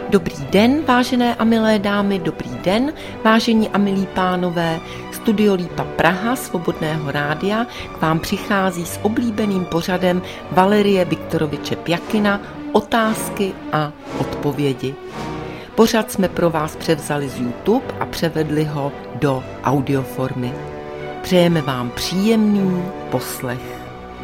Dobrý den, vážené a milé dámy, dobrý den, vážení a milí pánové. Studio Lípa Praha Svobodného rádia k vám přichází s oblíbeným pořadem Valerie Viktoroviče Pjakina Otázky a odpovědi. Pořad jsme pro vás převzali z YouTube a převedli ho do audioformy. Přejeme vám příjemný poslech.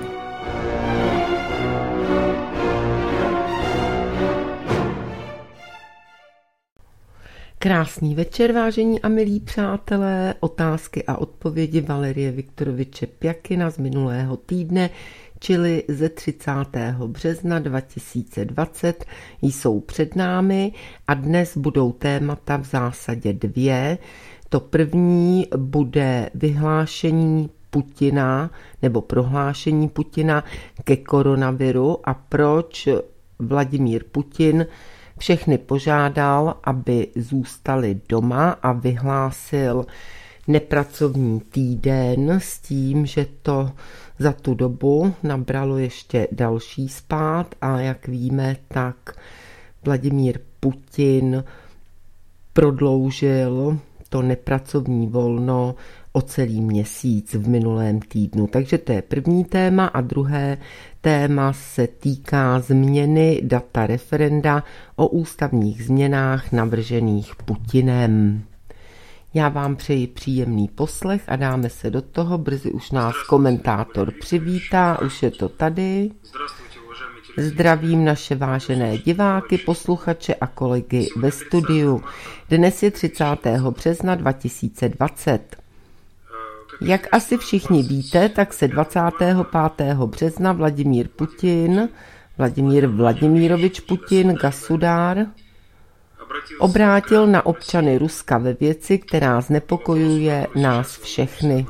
Krásný večer, vážení a milí přátelé. Otázky a odpovědi Valerie Viktoroviče Pjakina z minulého týdne, čili ze 30. března 2020, jsou před námi a dnes budou témata v zásadě dvě. To první bude vyhlášení Putina nebo prohlášení Putina ke koronaviru a proč Vladimír Putin všechny požádal, aby zůstali doma a vyhlásil nepracovní týden s tím, že to za tu dobu nabralo ještě další spád a jak víme, tak Vladimír Putin prodloužil to nepracovní volno o celý měsíc v minulém týdnu. Takže to je první téma a druhé téma se týká změny data referenda o ústavních změnách navržených Putinem. Já vám přeji příjemný poslech a dáme se do toho. Brzy už nás komentátor přivítá, už je to tady. Zdravím naše vážené diváky, posluchače a kolegy ve studiu. Dnes je 30. března 2020. Jak asi všichni víte, tak se 25. března Vladimír Vladimirovič Putin, Gasudár, obrátil na občany Ruska ve věci, která znepokojuje nás všechny.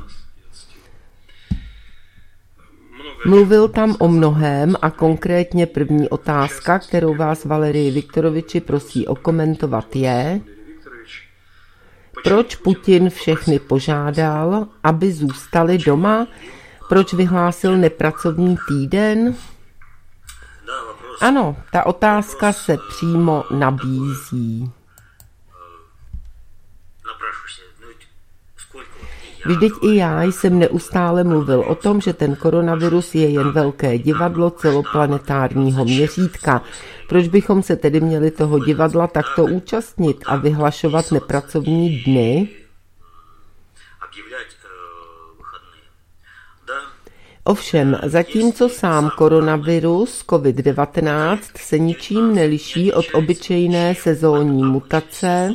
Mluvil tam o mnohém a konkrétně první otázka, kterou vás Valerii Viktoroviči prosí okomentovat je: proč Putin všechny požádal, aby zůstali doma? Proč vyhlásil nepracovní týden? Ano, ta otázka se přímo nabízí. Vždyť i já jsem neustále mluvil o tom, že ten koronavirus je jen velké divadlo celoplanetárního měřítka. Proč bychom se tedy měli toho divadla takto účastnit a vyhlašovat nepracovní dny? Ovšem, zatímco sám koronavirus COVID-19 se ničím neliší od obyčejné sezónní mutace,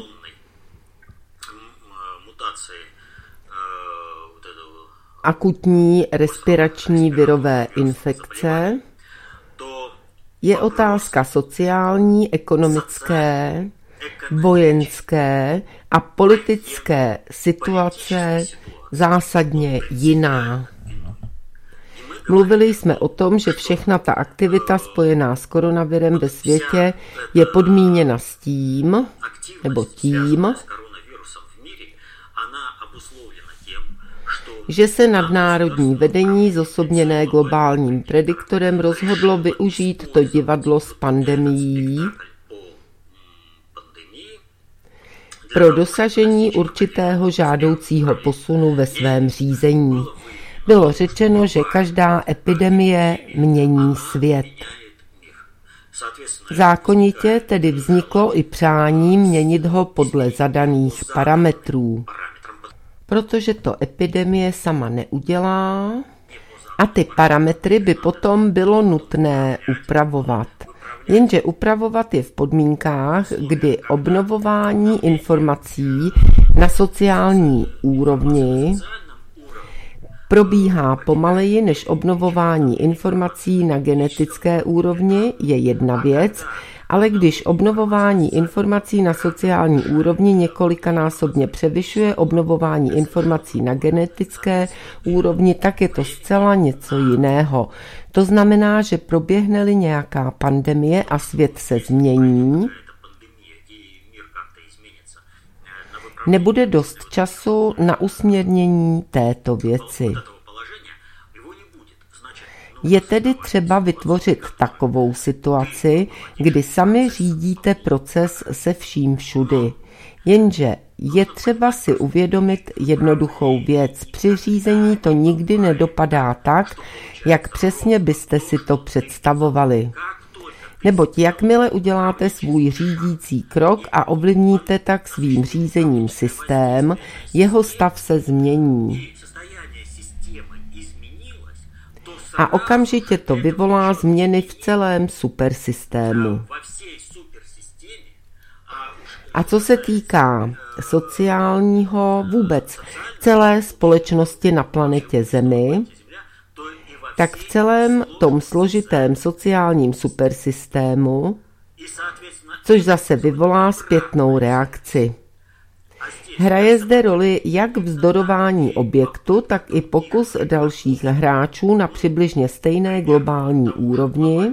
akutní respirační virové infekce, je otázka sociální, ekonomické, vojenské a politické situace zásadně jiná. Mluvili jsme o tom, že všechna ta aktivita spojená s koronavirem ve světě je podmíněna s tím, že se nadnárodní vedení zosobněné globálním prediktorem rozhodlo využít to divadlo s pandemií pro dosažení určitého žádoucího posunu ve svém řízení. Bylo řečeno, že každá epidemie mění svět. Zákonitě tedy vzniklo i přání měnit ho podle zadaných parametrů. Protože to epidemie sama neudělá a ty parametry by potom bylo nutné upravovat. Jenže upravovat je v podmínkách, kdy obnovování informací na sociální úrovni probíhá pomaleji než obnovování informací na genetické úrovni, je jedna věc, ale když obnovování informací na sociální úrovni několikanásobně převyšuje obnovování informací na genetické úrovni, tak je to zcela něco jiného. To znamená, že proběhne-li nějaká pandemie a svět se změní, nebude dost času na usměrnění této věci. Je tedy třeba vytvořit takovou situaci, kdy sami řídíte proces se vším všudy. Jenže je třeba si uvědomit jednoduchou věc. Při řízení to nikdy nedopadá tak, jak přesně byste si to představovali. Neboť jakmile uděláte svůj řídící krok a ovlivníte tak svým řízením systém, jeho stav se změní. A okamžitě to vyvolá změny v celém supersystému. A co se týká sociálního, vůbec celé společnosti na planetě Zemi, tak v celém tom složitém sociálním supersystému, což zase vyvolá zpětnou reakci. Hraje zde roli jak vzdorování objektu, tak i pokus dalších hráčů na přibližně stejné globální úrovni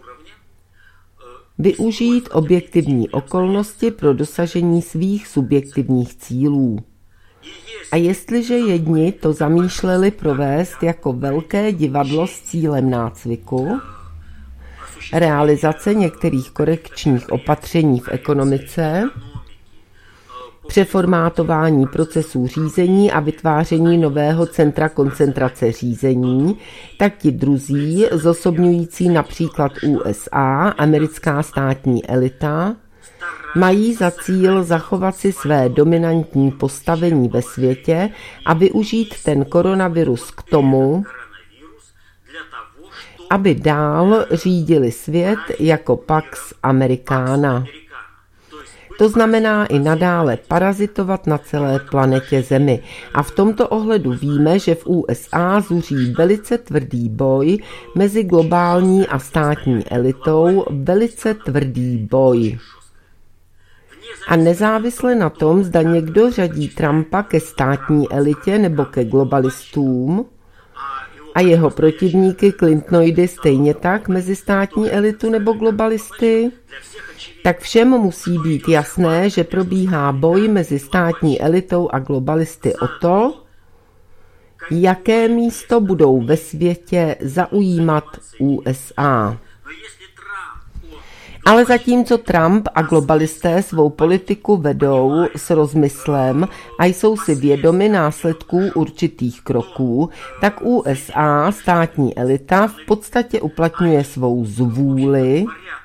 využít objektivní okolnosti pro dosažení svých subjektivních cílů. A jestliže jedni to zamýšleli provést jako velké divadlo s cílem nácviku, realizace některých korekčních opatření v ekonomice, přeformátování procesů řízení a vytváření nového centra koncentrace řízení, tak ti druzí, zosobňující například USA, americká státní elita, mají za cíl zachovat si své dominantní postavení ve světě a využít ten koronavirus k tomu, aby dál řídili svět jako Pax Americana. To znamená i nadále parazitovat na celé planetě Zemi. A v tomto ohledu víme, že v USA zuří velice tvrdý boj mezi globální a státní elitou, velice tvrdý boj. A nezávisle na tom, zda někdo řadí Trumpa ke státní elitě nebo ke globalistům, a jeho protivníky Clintonoidy stejně tak mezi státní elitu nebo globalisty, tak všem musí být jasné, že probíhá boj mezi státní elitou a globalisty o to, jaké místo budou ve světě zaujímat USA. Ale zatímco Trump a globalisté svou politiku vedou s rozmyslem a jsou si vědomi následků určitých kroků, tak USA, státní elita, v podstatě uplatňuje svou zvůli,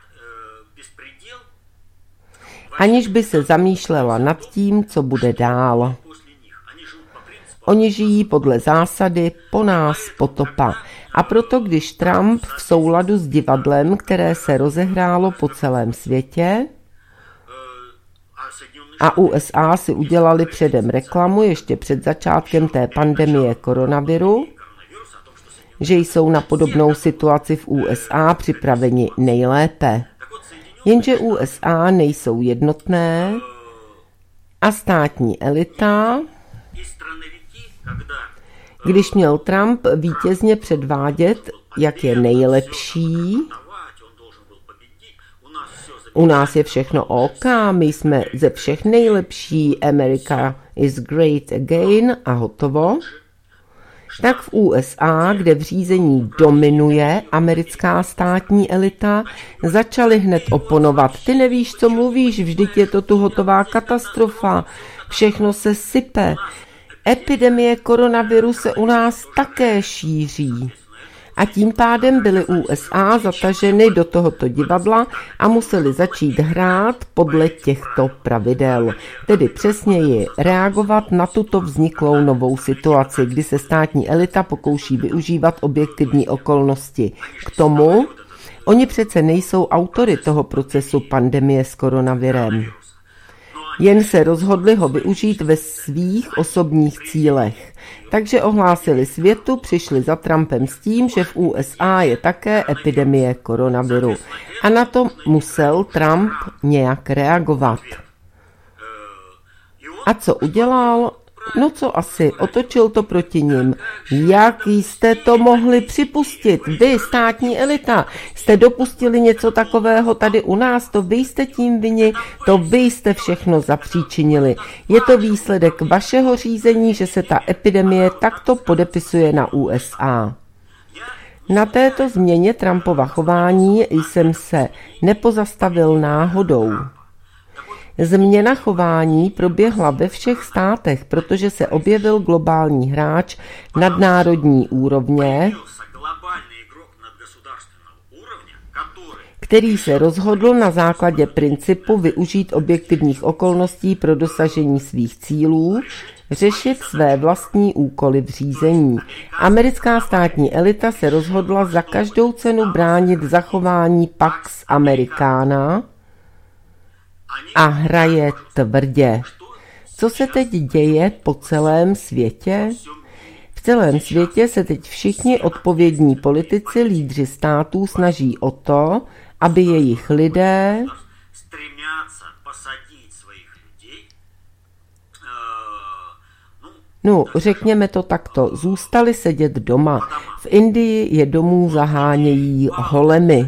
aniž by se zamýšlela nad tím, co bude dál. Oni žijí podle zásady po nás potopa. A proto, když Trump v souladu s divadlem, které se rozehrálo po celém světě, a USA si udělali předem reklamu ještě před začátkem té pandemie koronaviru, že jsou na podobnou situaci v USA připraveni nejlépe. Jenže USA nejsou jednotné a státní elita, když měl Trump vítězně předvádět, jak je nejlepší, u nás je všechno OK, my jsme ze všech nejlepší, America is great again a hotovo, tak v USA, kde v řízení dominuje americká státní elita, začali hned oponovat. Ty nevíš, co mluvíš, vždyť je to tu hotová katastrofa, všechno se sype. Epidemie koronaviru se u nás také šíří. A tím pádem byly USA zataženy do tohoto divadla a museli začít hrát podle těchto pravidel. Tedy přesněji reagovat na tuto vzniklou novou situaci, kdy se státní elita pokouší využívat objektivní okolnosti. K tomu, oni přece nejsou autory toho procesu pandemie s koronavirem. Jen se rozhodli ho využít ve svých osobních cílech. Takže ohlásili světu, přišli za Trumpem s tím, že v USA je také epidemie koronaviru. A na to musel Trump nějak reagovat. A co udělal? No co asi, otočil to proti nim. Jak jste to mohli připustit? Vy, státní elita, jste dopustili něco takového tady u nás, to vy jste tím vinni, to vy jste všechno zapříčinili. Je to výsledek vašeho řízení, že se ta epidemie takto podepisuje na USA. Na této změně Trumpova chování jsem se nepozastavil náhodou. Změna chování proběhla ve všech státech, protože se objevil globální hráč nadnárodní úrovně, který se rozhodl na základě principu využít objektivních okolností pro dosažení svých cílů, řešit své vlastní úkoly v řízení. Americká státní elita se rozhodla za každou cenu bránit zachování Pax Americana a hraje tvrdě. Co se teď děje po celém světě? V celém světě se teď všichni odpovědní politici, lídři států snaží o to, aby jejich lidé řekněme to takto, zůstali sedět doma. V Indii je domů zahánějí holemi.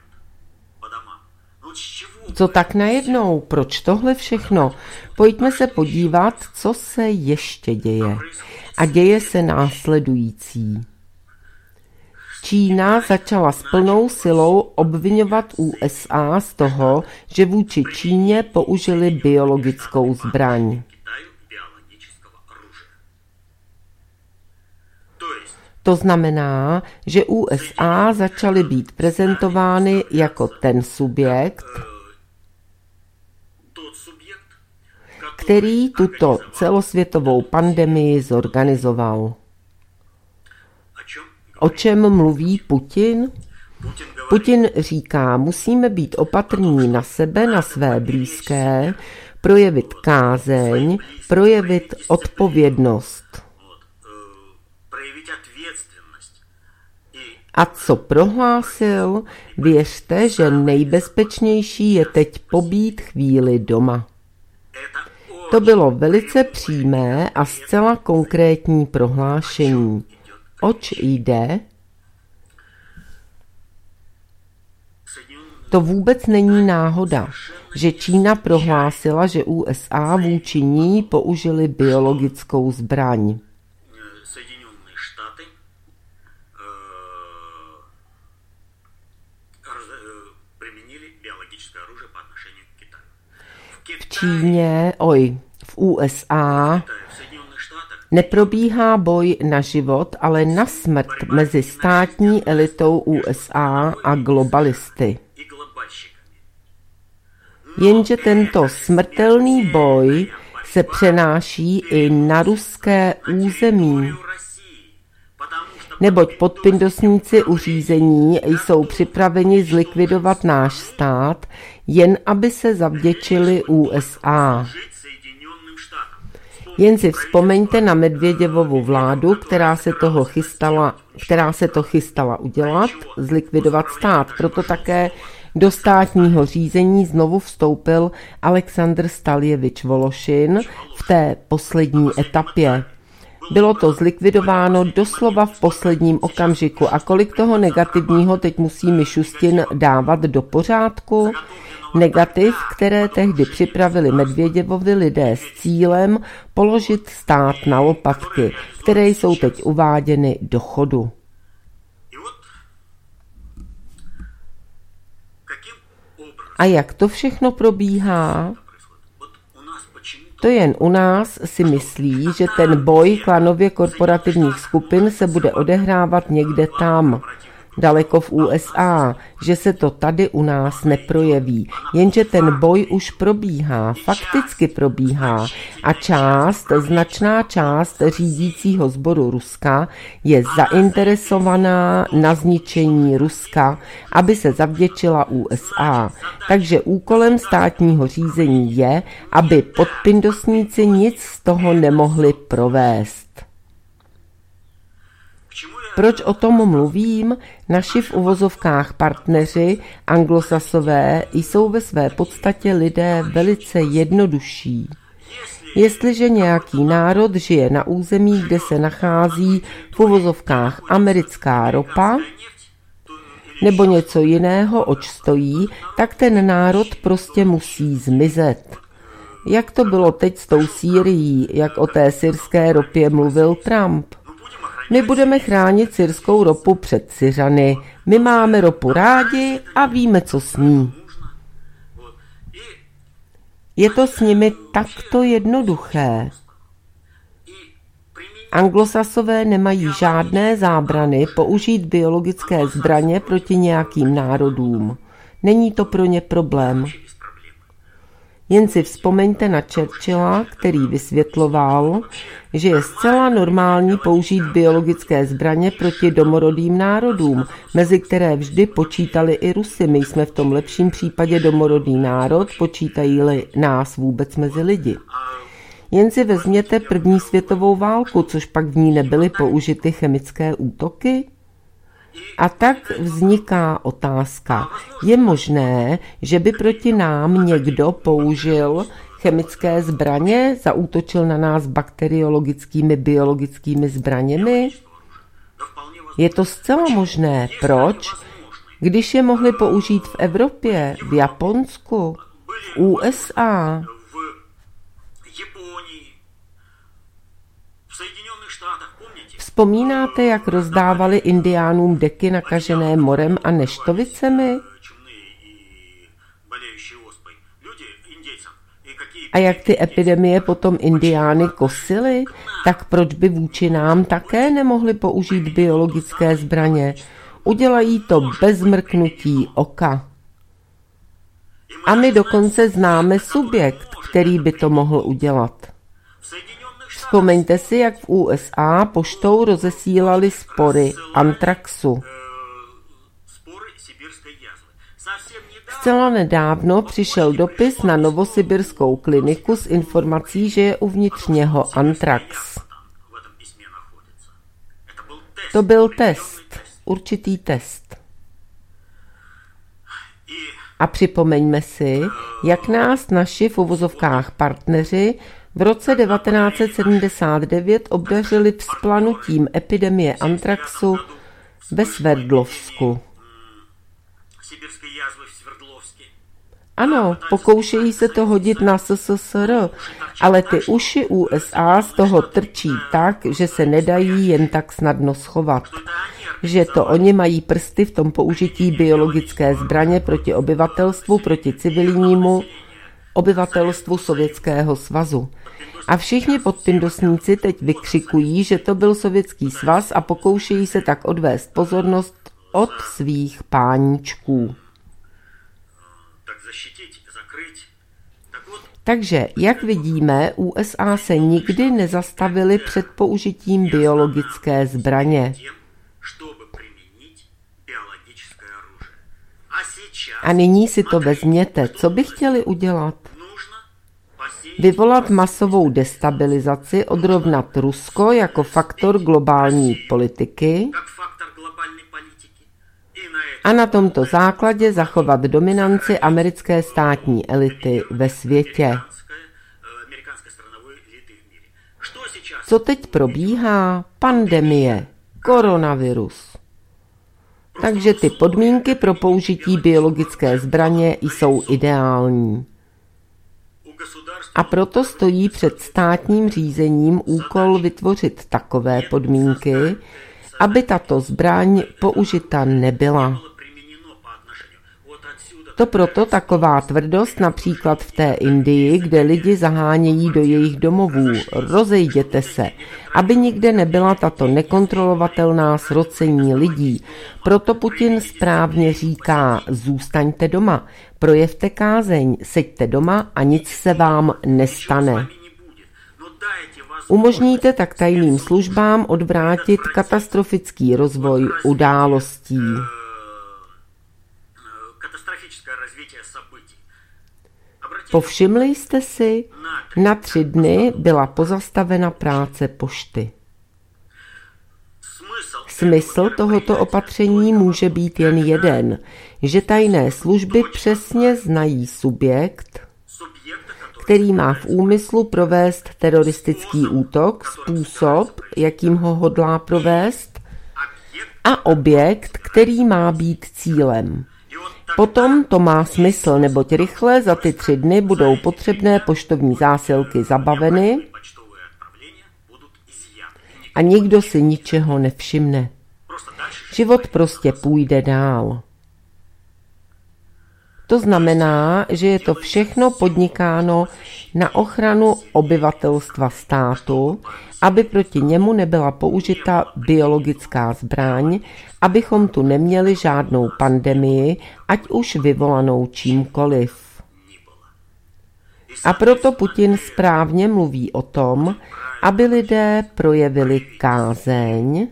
Co tak najednou? Proč tohle všechno? Pojďme se podívat, co se ještě děje. A děje se následující. Čína začala s plnou silou obviňovat USA z toho, že vůči Číně použili biologickou zbraň. To znamená, že USA začaly být prezentovány jako ten subjekt, který tuto celosvětovou pandemii zorganizoval. O čem mluví Putin? Putin říká, musíme být opatrní na sebe, na své blízké, projevit kázeň, projevit odpovědnost. A co prohlásil? Věřte, že nejbezpečnější je teď pobít chvíli doma. To bylo velice přímé a zcela konkrétní prohlášení. Oč jde? To vůbec není náhoda, že Čína prohlásila, že USA vůči ní použili biologickou zbraň. V Číně, v USA neprobíhá boj na život, ale na smrt mezi státní elitou USA a globalisty. Jenže tento smrtelný boj se přenáší i na ruské území. Neboť podpindosníci uřízení jsou připraveni zlikvidovat náš stát, jen aby se zavděčili USA. Jen si vzpomeňte na Medvěděvovu vládu, která se to chystala udělat, zlikvidovat stát. Proto také do státního řízení znovu vstoupil Aleksandr Staljevič Vološin v té poslední etapě. Bylo to zlikvidováno doslova v posledním okamžiku. A kolik toho negativního teď musí Mišustin dávat do pořádku? Negativ, které tehdy připravili Medvěděvovi lidé s cílem položit stát na lopatky, které jsou teď uváděny do chodu. A jak to všechno probíhá? To jen u nás si myslí, že ten boj klanově korporativních skupin se bude odehrávat někde tam, daleko v USA, že se to tady u nás neprojeví. Jenže ten boj už probíhá, fakticky probíhá a značná část řídícího sboru Ruska je zainteresovaná na zničení Ruska, aby se zavděčila USA. Takže úkolem státního řízení je, aby podpindosníci nic z toho nemohli provést. Proč o tom mluvím? Naši v uvozovkách partneři, anglosasové, jsou ve své podstatě lidé velice jednodušší. Jestliže nějaký národ žije na území, kde se nachází v uvozovkách americká ropa nebo něco jiného, oč stojí, tak ten národ prostě musí zmizet. Jak to bylo teď s tou Sýrií, jak o té syrské ropě mluvil Trump? My budeme chránit syrskou ropu před Syřany. My máme ropu rádi a víme, co s ní. Je to s nimi takto jednoduché. Anglosasové nemají žádné zábrany použít biologické zbraně proti nějakým národům. Není to pro ně problém. Jen si vzpomeňte na Churchilla, který vysvětloval, že je zcela normální použít biologické zbraně proti domorodým národům, mezi které vždy počítali i Rusy. My jsme v tom lepším případě domorodý národ, počítají-li nás vůbec mezi lidi. Jen si vezměte první světovou válku, což pak v ní nebyly použity chemické útoky? A tak vzniká otázka. Je možné, že by proti nám někdo použil chemické zbraně, zaútočil na nás bakteriologickými, biologickými zbraněmi? Je to zcela možné. Proč? Když je mohli použít v Evropě, v Japonsku, v USA. Vzpomínáte, jak rozdávali indiánům deky nakažené morem a neštovicemi? A jak ty epidemie potom indiány kosily? Tak proč by vůči nám také nemohli použít biologické zbraně? Udělají to bez mrknutí oka. A my dokonce známe subjekt, který by to mohl udělat. Vzpomeňte si, jak v USA poštou rozesílali spory antraxu. Zcela nedávno přišel dopis na Novosibirskou kliniku s informací, že je uvnitř něho antrax. To byl test, určitý test. A připomeňme si, jak nás naši v uvozovkách partneři v roce 1979 obdařili vzplanutím epidemie antraxu ve Sverdlovsku. Ano, pokoušejí se to hodit na SSSR, ale ty uši USA z toho trčí tak, že se nedají jen tak snadno schovat. Že to oni mají prsty v tom použití biologické zbraně proti obyvatelstvu, proti civilnímu obyvatelstvu Sovětského svazu. A všichni podpindosníci teď vykřikují, že to byl Sovětský svaz a pokoušejí se tak odvést pozornost od svých páníčků. Takže, jak vidíme, USA se nikdy nezastavili před použitím biologické zbraně. A nyní si to vezměte, co by chtěli udělat? Vyvolat masovou destabilizaci, odrovnat Rusko jako faktor globální politiky a na tomto základě zachovat dominanci americké státní elity ve světě. Co teď probíhá? Pandemie, koronavirus. Takže ty podmínky pro použití biologické zbraně jsou ideální. A proto stojí před státním řízením úkol vytvořit takové podmínky, aby tato zbraň použita nebyla. To proto taková tvrdost například v té Indii, kde lidi zahánějí do jejich domovů, rozejděte se, aby nikde nebyla tato nekontrolovatelná srocení lidí. Proto Putin správně říká, zůstaňte doma, projevte kázeň, seďte doma a nic se vám nestane. Umožníte tak tajným službám odvrátit katastrofický rozvoj událostí. Povšimli jste si, na 3 dny byla pozastavena práce pošty. Smysl tohoto opatření může být jen jeden, že tajné služby přesně znají subjekt, který má v úmyslu provést teroristický útok, způsob, jakým ho hodlá provést, a objekt, který má být cílem. Potom to má smysl, neboť rychle za ty 3 dny budou potřebné poštovní zásilky zabaveny a nikdo si ničeho nevšimne. Život prostě půjde dál. To znamená, že je to všechno podnikáno na ochranu obyvatelstva státu, aby proti němu nebyla použita biologická zbraň, abychom tu neměli žádnou pandemii, ať už vyvolanou čímkoliv. A proto Putin správně mluví o tom, aby lidé projevili kázeň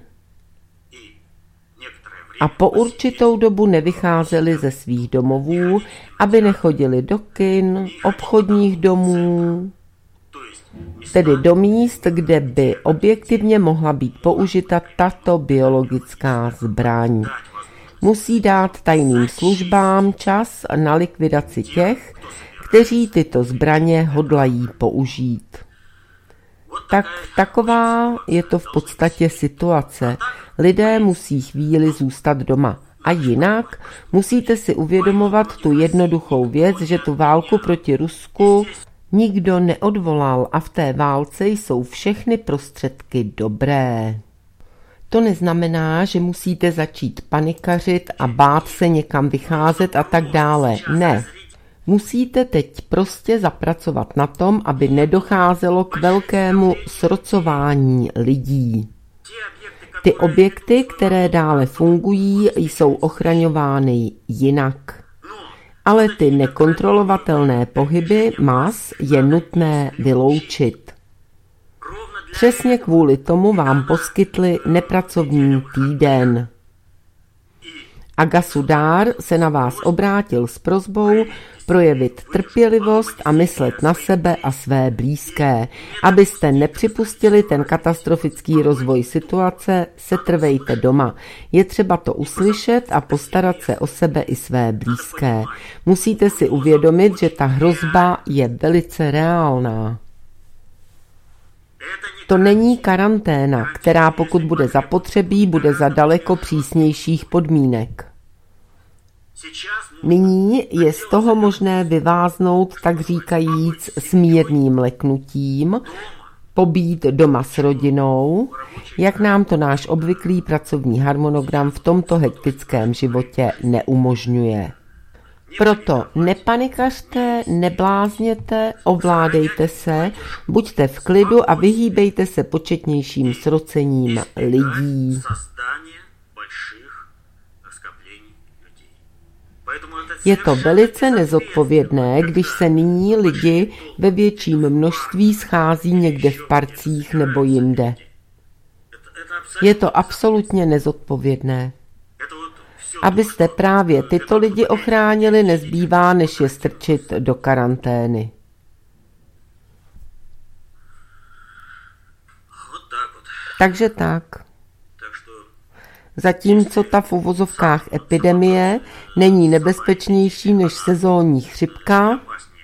a po určitou dobu nevycházeli ze svých domovů, aby nechodili do kin, obchodních domů, tedy do míst, kde by objektivně mohla být použita tato biologická zbraň. Musí dát tajným službám čas na likvidaci těch, kteří tyto zbraně hodlají použít. Tak taková je to v podstatě situace. Lidé musí chvíli zůstat doma. A jinak musíte si uvědomovat tu jednoduchou věc, že tu válku proti Rusku nikdo neodvolal a v té válce jsou všechny prostředky dobré. To neznamená, že musíte začít panikařit a bát se někam vycházet a tak dále. Ne. Musíte teď prostě zapracovat na tom, aby nedocházelo k velkému srocování lidí. Ty objekty, které dále fungují, jsou ochraňovány jinak. Ale ty nekontrolovatelné pohyby mas je nutné vyloučit. Přesně kvůli tomu vám poskytli nepracovní týden. A Gasudár se na vás obrátil s prosbou projevit trpělivost a myslet na sebe a své blízké. Abyste nepřipustili ten katastrofický rozvoj situace, setrvejte doma. Je třeba to uslyšet a postarat se o sebe i své blízké. Musíte si uvědomit, že ta hrozba je velice reálná. To není karanténa, která pokud bude zapotřebí, bude za daleko přísnějších podmínek. Nyní je z toho možné vyváznout, tak říkajíc, s mírným leknutím, pobít doma s rodinou, jak nám to náš obvyklý pracovní harmonogram v tomto hektickém životě neumožňuje. Proto nepanikařte, neblázněte, ovládejte se, buďte v klidu a vyhýbejte se početnějším srocením lidí. Je to velice nezodpovědné, když se nyní lidi ve větším množství schází někde v parcích nebo jinde. Je to absolutně nezodpovědné. Abyste právě tyto lidi ochránili, nezbývá, než je strčit do karantény. Takže tak. Zatímco ta v uvozovkách epidemie není nebezpečnější než sezónní chřipka,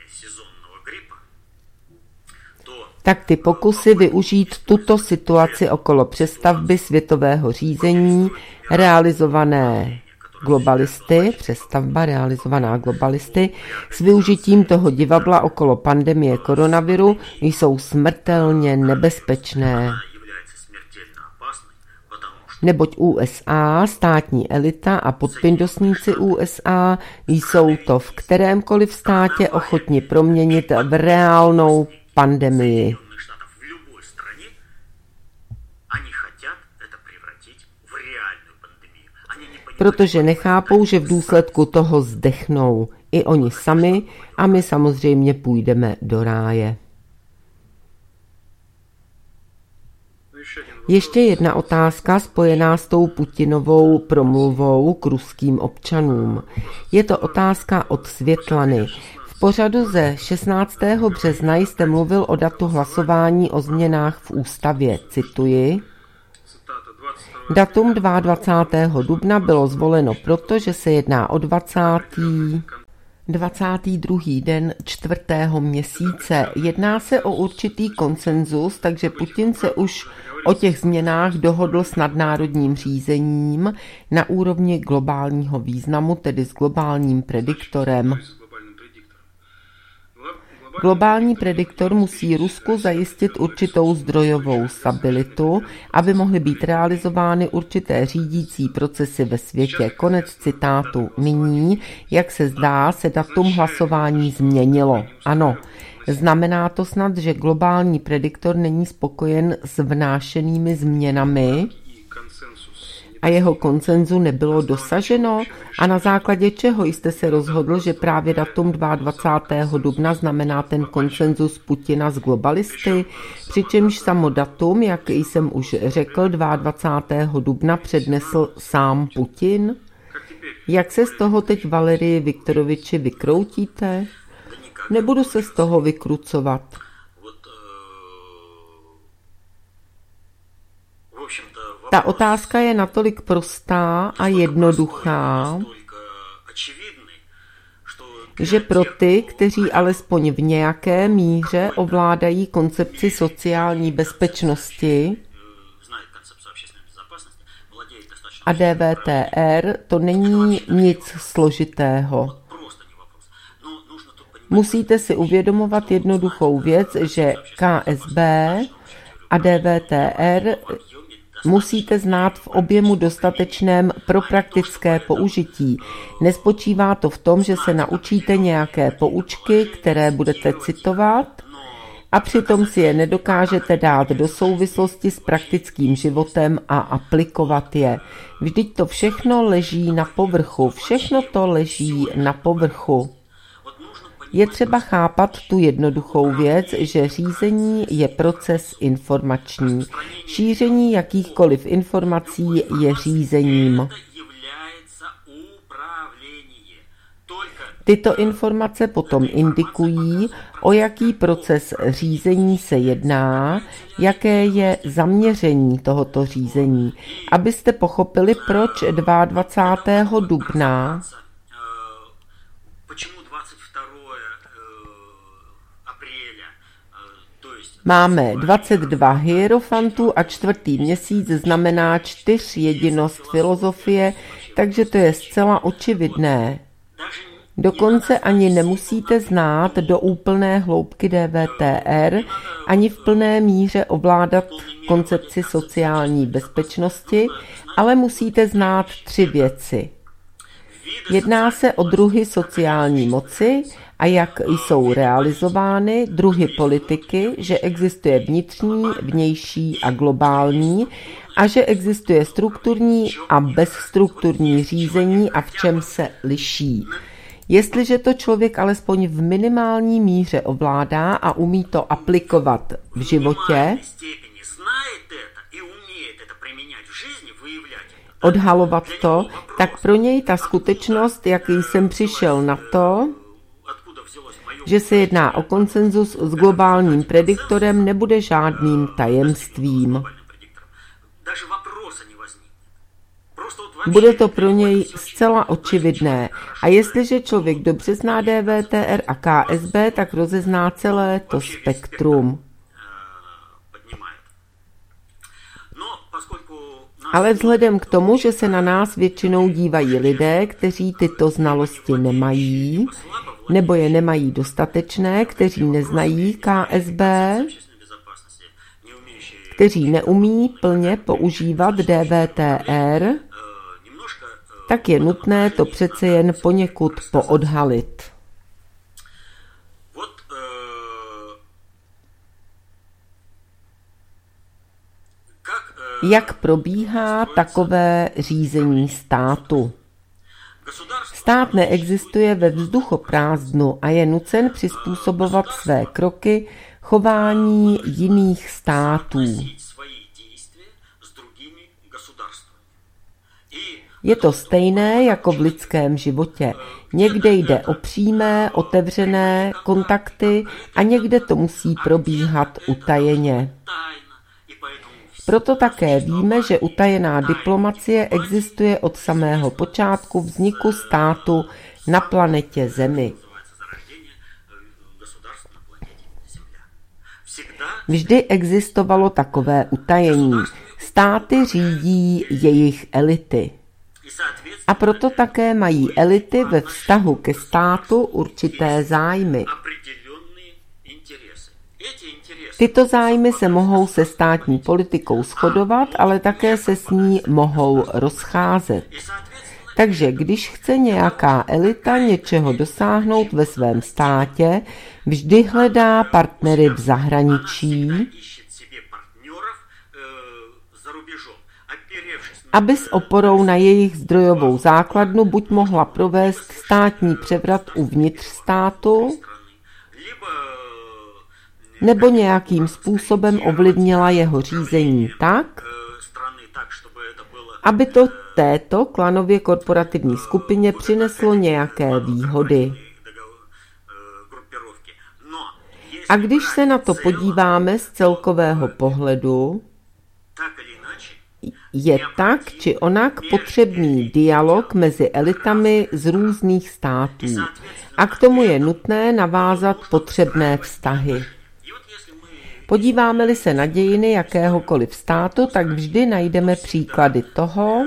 tak ty pokusy využít tuto situaci okolo přestavby světového řízení realizované globalisty, přestavba realizovaná globalisty, s využitím toho divadla okolo pandemie koronaviru jsou smrtelně nebezpečné. Neboť USA, státní elita a podpindosníci USA jsou to v kterémkoliv státě ochotni proměnit v reálnou pandemii. Protože nechápou, že v důsledku toho zdechnou i oni sami a my samozřejmě půjdeme do ráje. Ještě jedna otázka spojená s tou Putinovou promluvou k ruským občanům. Je to otázka od Světlany. V pořadu ze 16. března jste mluvil o datu hlasování o změnách v ústavě. Cituji. Datum 22. dubna bylo zvoleno proto, že se jedná o 22. den 4. měsíce. Jedná se o určitý konsenzus, takže Putin se už o těch změnách dohodl s nadnárodním řízením na úrovni globálního významu, tedy s globálním prediktorem. Globální prediktor musí Rusku zajistit určitou zdrojovou stabilitu, aby mohly být realizovány určité řídící procesy ve světě. Konec citátu. Nyní, jak se zdá, se datum hlasování změnilo. Ano. Znamená to snad, že globální prediktor není spokojen s vnášenými změnami a jeho konsenzu nebylo dosaženo? A na základě čeho jste se rozhodl, že právě datum 22. dubna znamená ten konsenzus Putina s globalisty? Přičemž samo datum, jak jsem už řekl, 22. dubna přednesl sám Putin? Jak se z toho teď, Valerii Viktoroviči, vykroutíte? Nebudu se z toho vykrucovat. Ta otázka je natolik prostá a jednoduchá, že pro ty, kteří alespoň v nějaké míře ovládají koncepci sociální bezpečnosti a DVTR, to není nic složitého. Musíte si uvědomovat jednoduchou věc, že KSB a DVTR musíte znát v objemu dostatečném pro praktické použití. Nespočívá to v tom, že se naučíte nějaké poučky, které budete citovat, a přitom si je nedokážete dát do souvislosti s praktickým životem a aplikovat je. Vždyť to všechno leží na povrchu. Všechno to leží na povrchu. Je třeba chápat tu jednoduchou věc, že řízení je proces informační. Šíření jakýchkoliv informací je řízením. Tyto informace potom indikují, o jaký proces řízení se jedná, jaké je zaměření tohoto řízení. Abyste pochopili, proč 22. dubna máme 22 hierofantů a čtvrtý měsíc znamená 4jedinost filozofie, takže to je zcela očividné. Dokonce ani nemusíte znát do úplné hloubky DVTR, ani v plné míře ovládat koncepci sociální bezpečnosti, ale musíte znát 3 věci. Jedná se o druhy sociální moci a jak jsou realizovány, druhy politiky, že existuje vnitřní, vnější a globální a že existuje strukturní a bezstrukturní řízení a v čem se liší. Jestliže to člověk alespoň v minimální míře ovládá a umí to aplikovat v životě, odhalovat to, tak pro něj ta skutečnost, jak jsem přišel na to, že se jedná o konsenzus s globálním prediktorem, nebude žádným tajemstvím. Bude to pro něj zcela očividné. A jestliže člověk dobře zná DVTR a KSB, tak rozezná celé to spektrum. Ale vzhledem k tomu, že se na nás většinou dívají lidé, kteří tyto znalosti nemají, nebo je nemají dostatečné, kteří neznají KSB, kteří neumí plně používat DVTR, tak je nutné to přece jen poněkud poodhalit. Jak probíhá takové řízení státu? Stát neexistuje ve vzduchoprázdnu a je nucen přizpůsobovat své kroky chování jiných států. Je to stejné jako v lidském životě. Někde jde o přímé, otevřené kontakty a někde to musí probíhat utajeně. Proto také víme, že utajená diplomacie existuje od samého počátku vzniku státu na planetě Zemi. Vždy existovalo takové utajení. Státy řídí jejich elity. A proto také mají elity ve vztahu ke státu určité zájmy. Tyto zájmy se mohou se státní politikou shodovat, ale také se s ní mohou rozcházet. Takže když chce nějaká elita něčeho dosáhnout ve svém státě, vždy hledá partnery v zahraničí, aby s oporou na jejich zdrojovou základnu buď mohla provést státní převrat uvnitř státu, nebo nějakým způsobem ovlivnila jeho řízení tak, aby to této klanově korporativní skupině přineslo nějaké výhody. A když se na to podíváme z celkového pohledu, je tak či onak potřebný dialog mezi elitami z různých států a k tomu je nutné navázat potřebné vztahy. Podíváme-li se na dějiny jakéhokoliv státu, tak vždy najdeme příklady toho,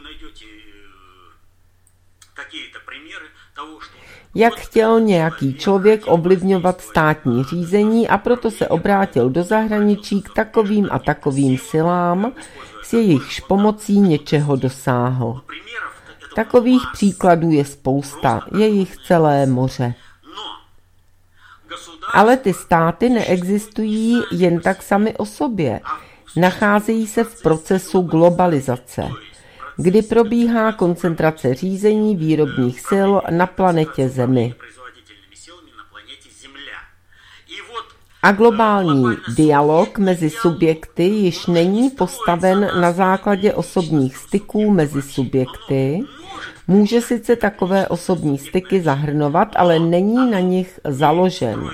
jak chtěl nějaký člověk ovlivňovat státní řízení a proto se obrátil do zahraničí k takovým a takovým silám, s jejichž pomocí něčeho dosáhl. Takových příkladů je spousta, je jich celé moře. Ale ty státy neexistují jen tak sami o sobě. Nacházejí se v procesu globalizace, kdy probíhá koncentrace řízení výrobních sil na planetě Zemi. A globální dialog mezi subjekty již není postaven na základě osobních styků mezi subjekty. Může sice takové osobní styky zahrnovat, ale není na nich založen.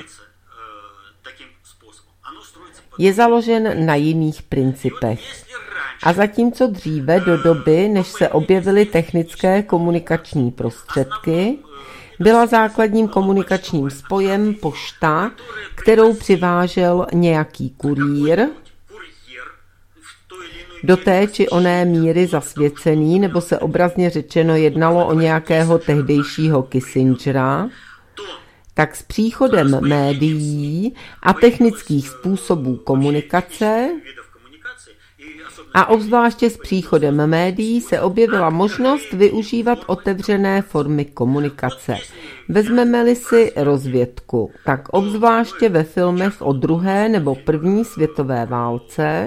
Je založen na jiných principech. A zatímco dříve do doby, než se objevily technické komunikační prostředky, byla základním komunikačním spojem pošta, kterou přivážel nějaký kurýr, do té či oné míry zasvěcený, nebo se obrazně řečeno jednalo o nějakého tehdejšího Kissingera, tak s příchodem médií a technických způsobů komunikace a obzvláště s příchodem médií se objevila možnost využívat otevřené formy komunikace. Vezmeme-li si rozvědku, tak obzvláště ve filmech o druhé nebo první světové válce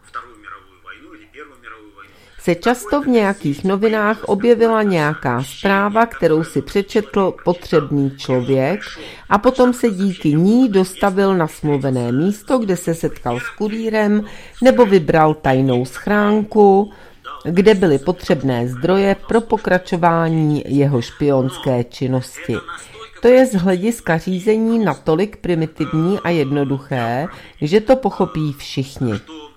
se často v nějakých novinách objevila nějaká zpráva, kterou si přečetl potřebný člověk a potom se díky ní dostavil na smluvené místo, kde se setkal s kurýrem nebo vybral tajnou schránku, kde byly potřebné zdroje pro pokračování jeho špionské činnosti. To je z hlediska řízení natolik primitivní a jednoduché, že to pochopí všichni.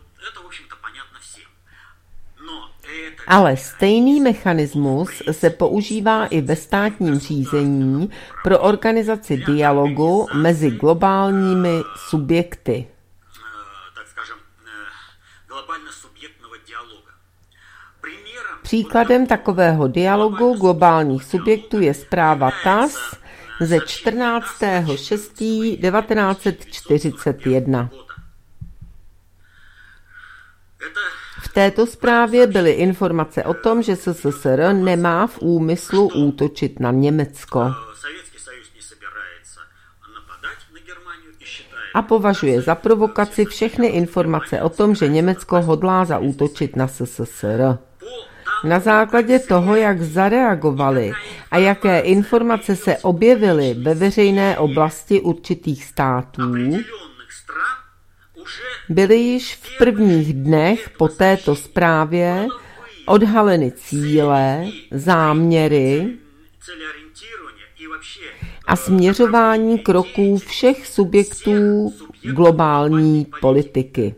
Ale stejný mechanismus se používá i ve státním řízení pro organizaci dialogu mezi globálními subjekty. Příkladem takového dialogu globálních subjektů je zpráva TASS ze 14.6.1941. V této zprávě byly informace o tom, že SSSR nemá v úmyslu útočit na Německo a považuje za provokaci všechny informace o tom, že Německo hodlá zaútočit na SSSR. Na základě toho, jak zareagovali a jaké informace se objevily ve veřejné oblasti určitých států, byly již v prvních dnech po této zprávě odhaleny cíle, záměry a směřování kroků všech subjektů globální politiky.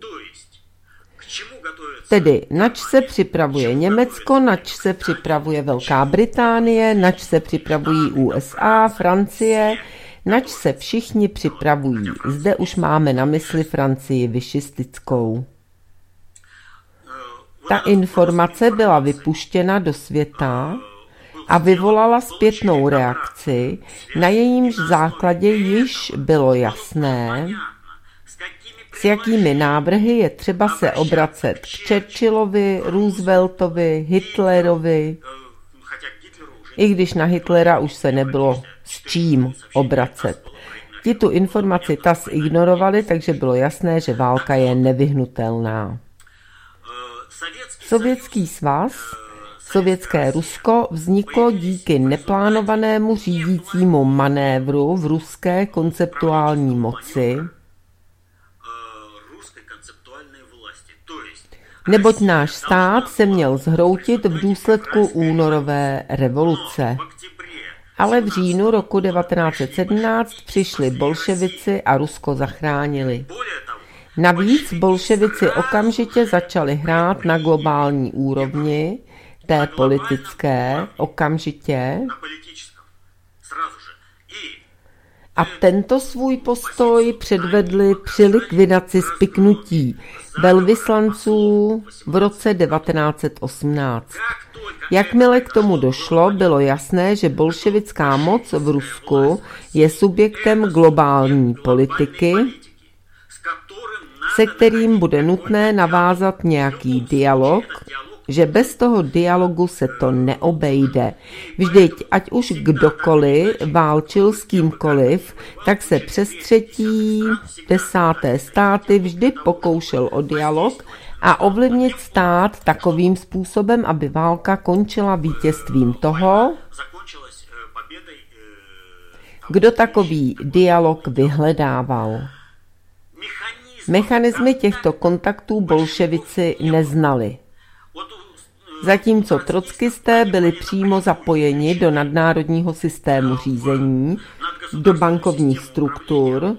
Tedy nač se připravuje Německo, nač se připravuje Velká Británie, nač se připravují USA, Francie, nač se všichni připravují. Zde už máme na mysli Francii višistickou. Ta informace byla vypuštěna do světa a vyvolala zpětnou reakci, na jejímž základě již bylo jasné, s jakými návrhy je třeba se obracet k Churchillovi, Rooseveltovi, Hitlerovi, i když na Hitlera už se nebylo s čím obracet. Ti tu informaci TASS ignorovali, takže bylo jasné, že válka je nevyhnutelná. Sovětský svaz, sovětské Rusko vzniklo díky neplánovanému řídícímu manévru v ruské konceptuální moci, neboť náš stát se měl zhroutit v důsledku únorové revoluce. Ale v říjnu roku 1917 přišli bolševici a Rusko zachránili. Navíc bolševici okamžitě začali hrát na globální úrovni, té politické, okamžitě. A tento svůj postoj předvedli při likvidaci spiknutí velvyslanců v roce 1918. Jakmile k tomu došlo, bylo jasné, že bolševická moc v Rusku je subjektem globální politiky, se kterým bude nutné navázat nějaký dialog, že bez toho dialogu se to neobejde. Vždyť, ať už kdokoliv válčil s kýmkoliv, tak se přes 3., 10. státy vždy pokoušel o dialog a ovlivnit stát takovým způsobem, aby válka končila vítězstvím toho, kdo takový dialog vyhledával. Mechanismy těchto kontaktů bolševici neznali. Zatímco trockisté byli přímo zapojeni do nadnárodního systému řízení, do bankovních struktur,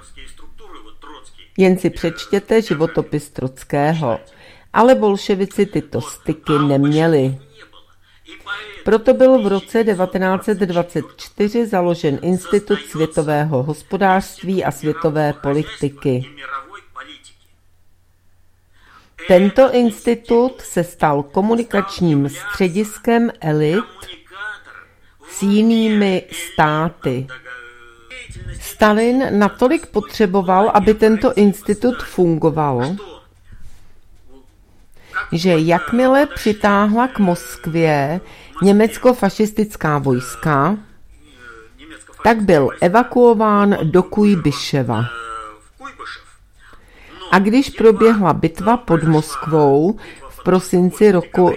jen si přečtěte životopis Trockého. Ale bolševici tyto styky neměli. Proto byl v roce 1924 založen Institut světového hospodářství a světové politiky. Tento institut se stal komunikačním střediskem elit s jinými státy. Stalin natolik potřeboval, aby tento institut fungoval, že jakmile přitáhla k Moskvě německo-fašistická vojska, tak byl evakuován do Kujbyševa. A když proběhla bitva pod Moskvou v prosinci roku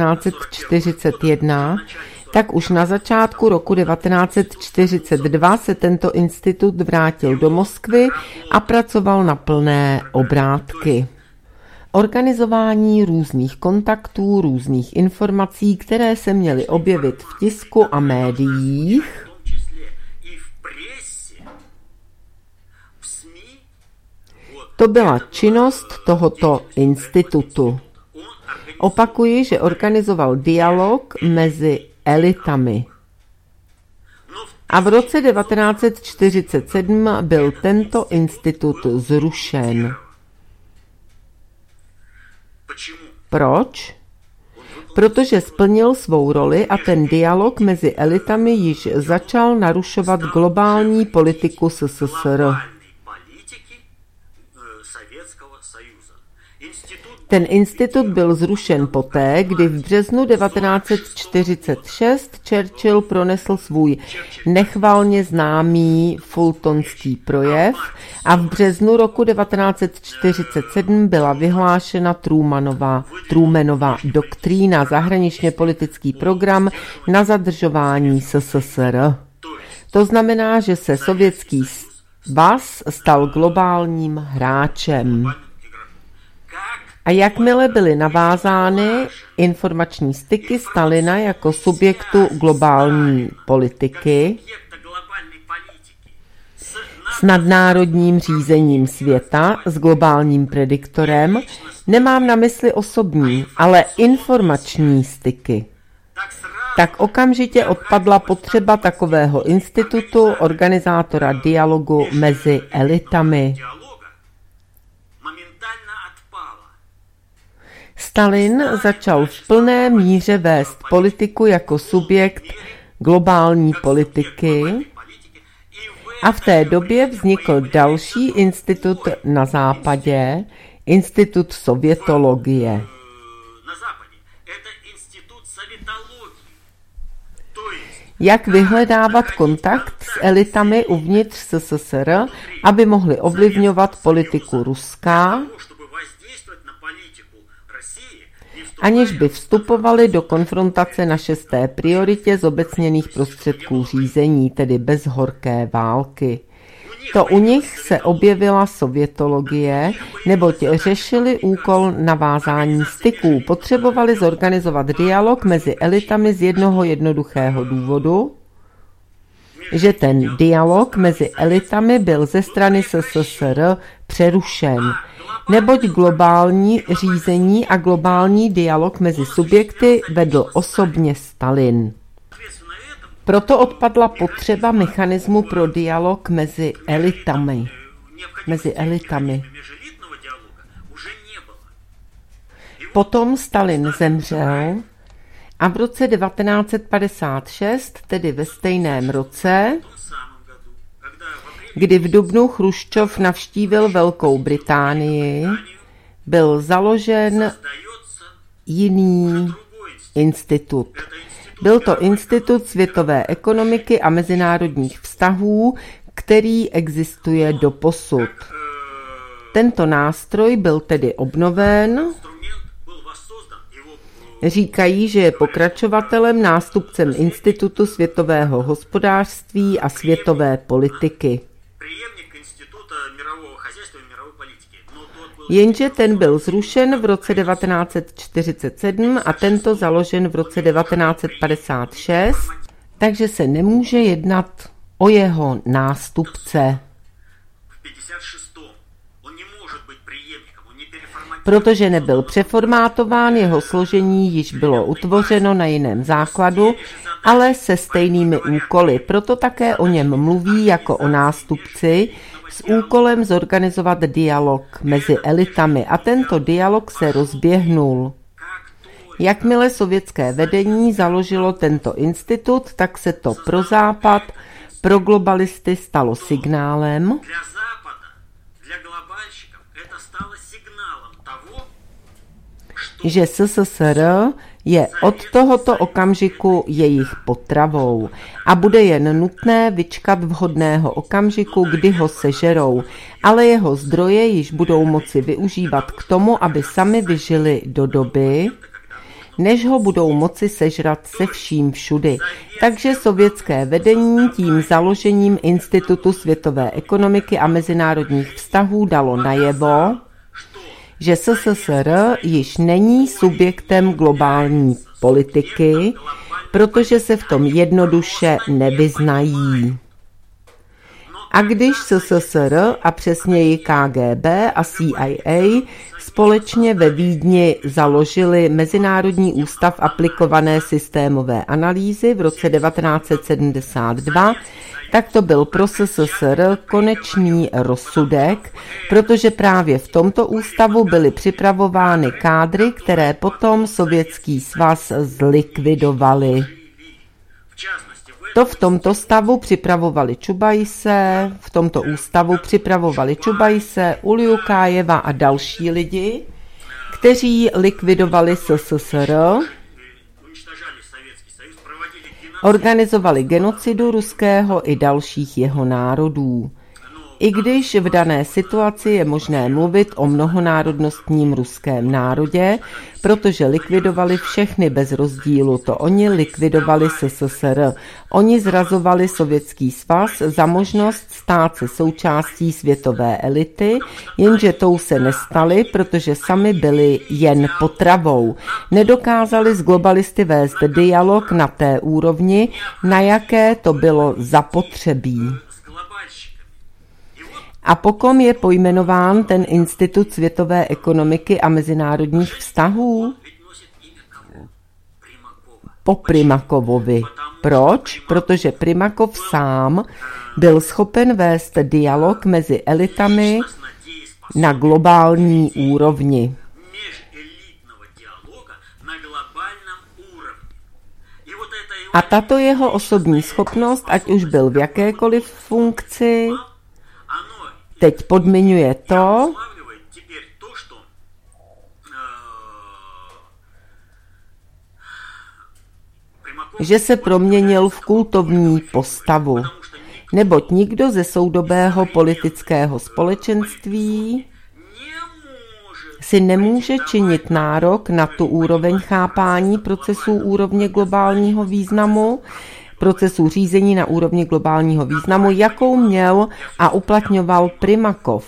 1941, tak už na začátku roku 1942 se tento institut vrátil do Moskvy a pracoval na plné obrátky. Organizování různých kontaktů, různých informací, které se měly objevit v tisku a médiích, to byla činnost tohoto institutu. Opakuji, že organizoval dialog mezi elitami. A v roce 1947 byl tento institut zrušen. Proč? Protože splnil svou roli a ten dialog mezi elitami již začal narušovat globální politiku SSSR. Ten institut byl zrušen poté, kdy v březnu 1946 Churchill pronesl svůj nechvalně známý fultonský projev a v březnu roku 1947 byla vyhlášena Trumanova doktrína, zahraničně politický program na zadržování SSSR. To znamená, že se Sovětský svaz stal globálním hráčem. A jakmile byly navázány informační styky Stalina jako subjektu globální politiky s nadnárodním řízením světa, s globálním prediktorem, nemám na mysli osobní, ale informační styky, tak okamžitě odpadla potřeba takového institutu, organizátora dialogu mezi elitami. Stalin začal v plné míře vést politiku jako subjekt globální politiky A v té době vznikl další institut na západě, Institut sovětologie. Jak vyhledávat kontakt s elitami uvnitř SSSR, aby mohli ovlivňovat politiku Ruska, aniž by vstupovali do konfrontace na 6. prioritě zobecněných prostředků řízení, tedy bez horké války. To u nich se objevila sovětologie, neboť řešili úkol navázání styků. Potřebovali zorganizovat dialog mezi elitami z jednoho jednoduchého důvodu, že ten dialog mezi elitami byl ze strany SSSR přerušen, neboť globální řízení a globální dialog mezi subjekty vedl osobně Stalin. Proto odpadla potřeba mechanismu pro dialog mezi elitami. Potom Stalin zemřel a v roce 1956, tedy ve stejném roce, kdy v dubnu Chruščov navštívil Velkou Británii, byl založen jiný institut. Byl to Institut světové ekonomiky a mezinárodních vztahů, který existuje doposud. Tento nástroj byl tedy obnoven. Říkají, že je pokračovatelem, nástupcem Institutu světového hospodářství a světové politiky. Jenže ten byl zrušen v roce 1947 a tento založen v roce 1956, takže se nemůže jednat o jeho nástupce. Protože nebyl přeformátován, jeho složení již bylo utvořeno na jiném základu, ale se stejnými úkoly. Proto také o něm mluví jako o nástupci s úkolem zorganizovat dialog mezi elitami. A tento dialog se rozběhnul. Jakmile sovětské vedení založilo tento institut, tak se to pro Západ, pro globalisty stalo signálem, že SSSR je od tohoto okamžiku jejich potravou a bude jen nutné vyčkat vhodného okamžiku, kdy ho sežerou, ale jeho zdroje již budou moci využívat k tomu, aby sami vyžili do doby, než ho budou moci sežrat se vším všudy. Takže sovětské vedení tím založením Institutu světové ekonomiky a mezinárodních vztahů dalo najevo, že SSSR již není subjektem globální politiky, protože se v tom jednoduše nevyznají. A když SSSR a přesněji KGB a CIA společně ve Vídni založili Mezinárodní ústav aplikované systémové analýzy v roce 1972, tak to byl pro SSSR konečný rozsudek, protože právě v tomto ústavu byly připravovány kádry, které potom Sovětský svaz zlikvidovali. To v tomto stavu připravovali Čubajse, v tomto ústavu připravovali Čubajse, Uljukájeva a další lidi, kteří likvidovali SSSR, organizovali genocidu ruského i dalších jeho národů. I když v dané situaci je možné mluvit o mnohonárodnostním ruském národě, protože likvidovali všechny bez rozdílu, to oni likvidovali SSSR. Oni zrazovali Sovětský svaz za možnost stát se součástí světové elity, jenže tou se nestali, protože sami byli jen potravou. Nedokázali s globalisty vést dialog na té úrovni, na jaké to bylo zapotřebí. A po kom je pojmenován ten Institut světové ekonomiky a mezinárodních vztahů? Po Primakovovi. Proč? Protože Primakov sám byl schopen vést dialog mezi elitami na globální úrovni. A tato jeho osobní schopnost, ať už byl v jakékoliv funkci, teď podmiňuje to, že se proměnil v kultovní postavu, neboť nikdo ze soudobého politického společenství si nemůže činit nárok na tu úroveň chápání procesů úrovně globálního významu, procesů řízení na úrovni globálního významu, jakou měl a uplatňoval Primakov.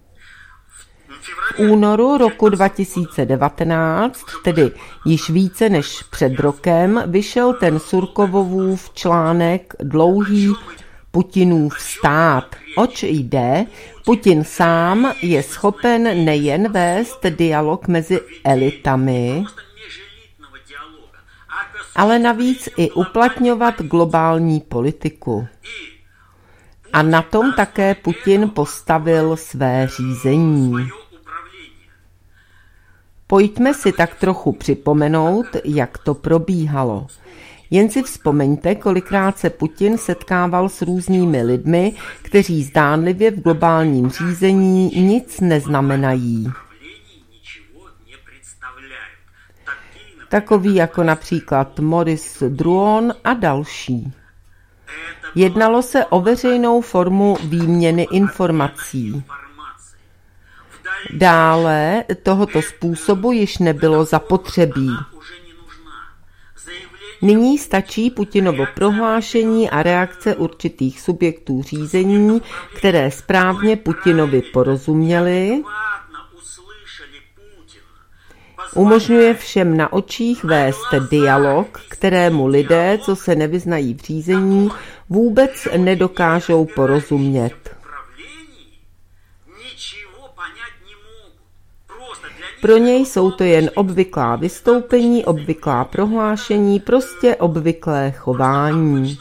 V únoru roku 2019, tedy již více než před rokem, vyšel ten Surkovovův článek dlouhý Putinův stát. Oč jde? Putin sám je schopen nejen vést dialog mezi elitami, ale navíc i uplatňovat globální politiku. A na tom také Putin postavil své řízení. Pojďme si tak trochu připomenout, jak to probíhalo. Jen si vzpomeňte, kolikrát se Putin setkával s různými lidmi, kteří zdánlivě v globálním řízení nic neznamenají. Takový jako například Maurice Druon a další. Jednalo se o veřejnou formu výměny informací. Dále tohoto způsobu již nebylo zapotřebí. Nyní stačí Putinovo prohlášení a reakce určitých subjektů řízení, které správně Putinovi porozuměli, umožňuje všem na očích vést dialog, kterému lidé, co se nevyznají v řízení, vůbec nedokážou porozumět. Pro něj jsou to jen obvyklá vystoupení, obvyklá prohlášení, prostě obvyklé chování.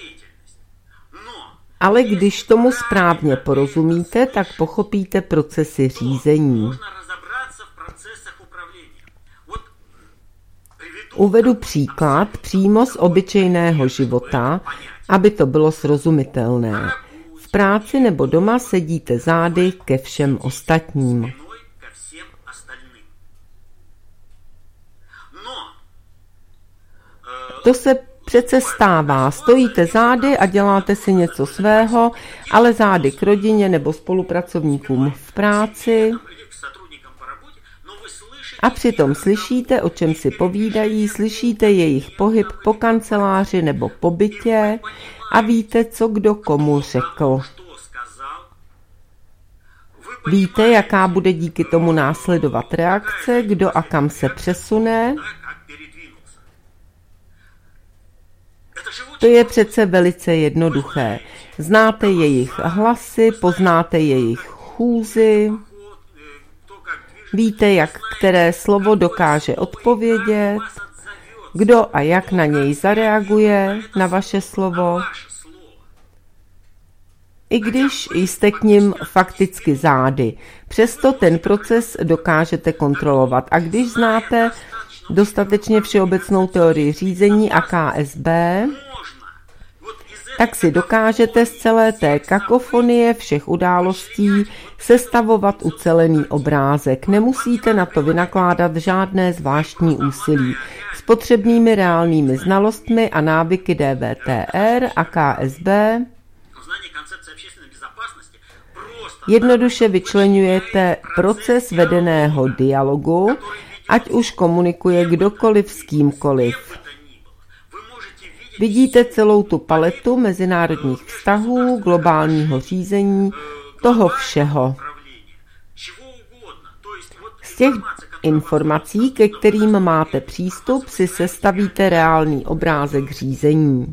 Ale když tomu správně porozumíte, tak pochopíte procesy řízení. Uvedu příklad přímo z obyčejného života, aby to bylo srozumitelné. V práci nebo doma sedíte zády ke všem ostatním. To se přece stává. Stojíte zády a děláte si něco svého, ale zády k rodině nebo spolupracovníkům v práci. A přitom slyšíte, o čem si povídají, slyšíte jejich pohyb po kanceláři nebo po bytě a víte, co kdo komu řekl. Víte, jaká bude díky tomu následovat reakce, kdo a kam se přesune. To je přece velice jednoduché. Znáte jejich hlasy, poznáte jejich chůzi, víte, jak které slovo dokáže odpovědět, kdo a jak na něj zareaguje, na vaše slovo. I když jste k nim fakticky zády, přesto ten proces dokážete kontrolovat. A když znáte dostatečně všeobecnou teorii řízení a KSB, tak si dokážete z celé té kakofonie všech událostí sestavovat ucelený obrázek. Nemusíte na to vynakládat žádné zvláštní úsilí. S potřebnými reálnými znalostmi a návyky DVTR a KSB jednoduše vyčleňujete proces vedeného dialogu, ať už komunikuje kdokoliv s kýmkoliv. Vidíte celou tu paletu mezinárodních vztahů, globálního řízení, toho všeho. Z těch informací, ke kterým máte přístup, si sestavíte reálný obrázek řízení.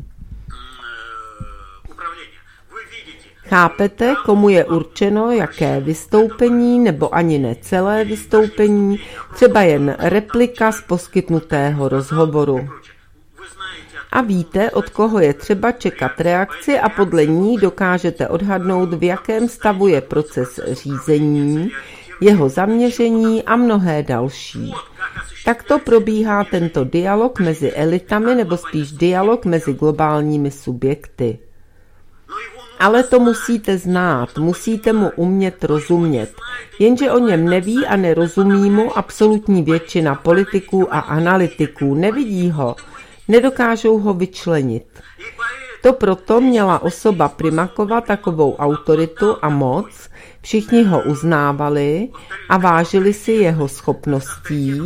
Chápete, komu je určeno jaké vystoupení, nebo ani ne celé vystoupení, třeba jen replika z poskytnutého rozhovoru. A víte, od koho je třeba čekat reakci a podle ní dokážete odhadnout, v jakém stavu je proces řízení, jeho zaměření a mnohé další. Takto probíhá tento dialog mezi elitami, nebo spíš dialog mezi globálními subjekty. Ale to musíte znát, musíte mu umět rozumět. Jenže o něm neví a nerozumí mu absolutní většina politiků a analytiků. Nevidí ho, nedokážou ho vyčlenit. To proto měla osoba Primakova takovou autoritu a moc, všichni ho uznávali a vážili si jeho schopností.